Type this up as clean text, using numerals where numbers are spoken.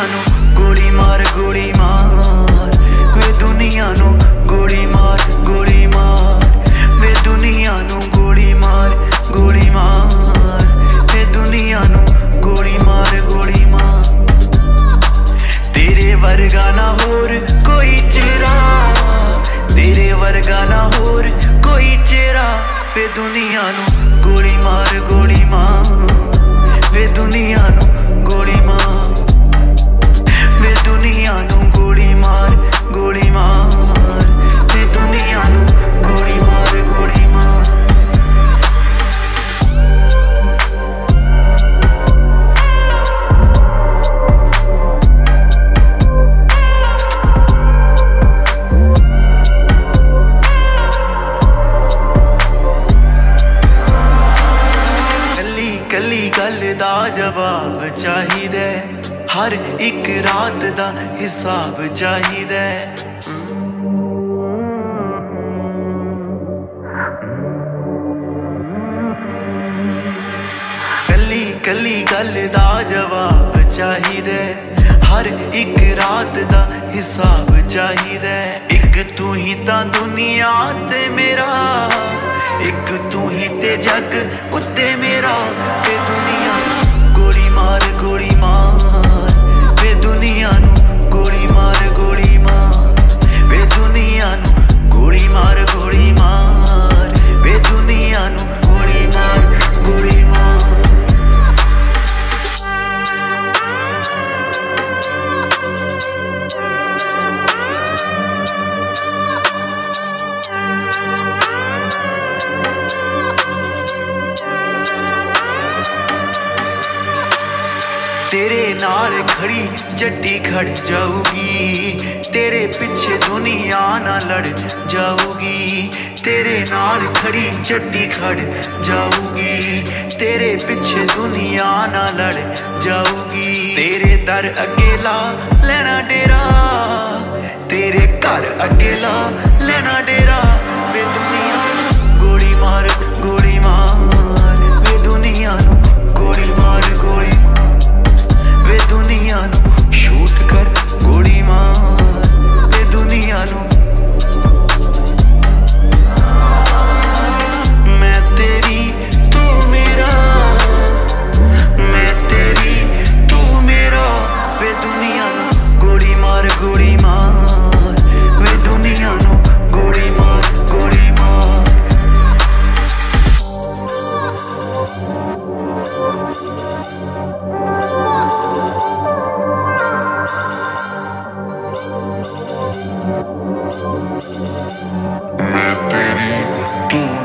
नू गोली मार वे दुनिया नू गोली मार वे दुनिया नू गोली मार वे दुनिया नू गोली मार तेरे वर्गा ना होर कोई चेहरा, तेरे वर्गा ना होर कोई चेहरा वे दुनिया नू गोली मार वे दुनिया नू गोली मार वे दुनिया नू गोली मार वे दुनिया नू गोली मार कली गल दा जवाब चाहिदा, हर एक रात दा हिसाब चाहिदा। कली गल दा जवाब चाहिदा, हर एक रात दा हिसाब चाहिदा। एक तू ही तां दुनिया ते मेरा, एक तू ही ते जग उत्ते मेरा। वे दुनिया गोली मार वे दुनिया नू गोली मार वे दुनिया नू गोली मार वे दुनिया नू गोली मार तेरे नाल खड़ी जट्टी खड़ जाऊगी, तेरे पीछे दुनिया ना लड़ जाऊगी। तेरे नाल खड़ी जट्टी खड़ जाऊगी, तेरे पीछे दुनिया ना लड़ जाऊगी। तेरे दर अकेला लेना डेरा, तेरे घर अकेला लेना डेरा। वे दुनिया गोली मार वे दुनिया नू गोली मार वे दुनिया नू शूट कर गोली मार वे दुनिया नू। मैं तेरी तू मेरा, मैं तेरी तू मेरा। वे दुनिया नू गोली मार वे दुनिया नू गोली मार मैं तेरी तू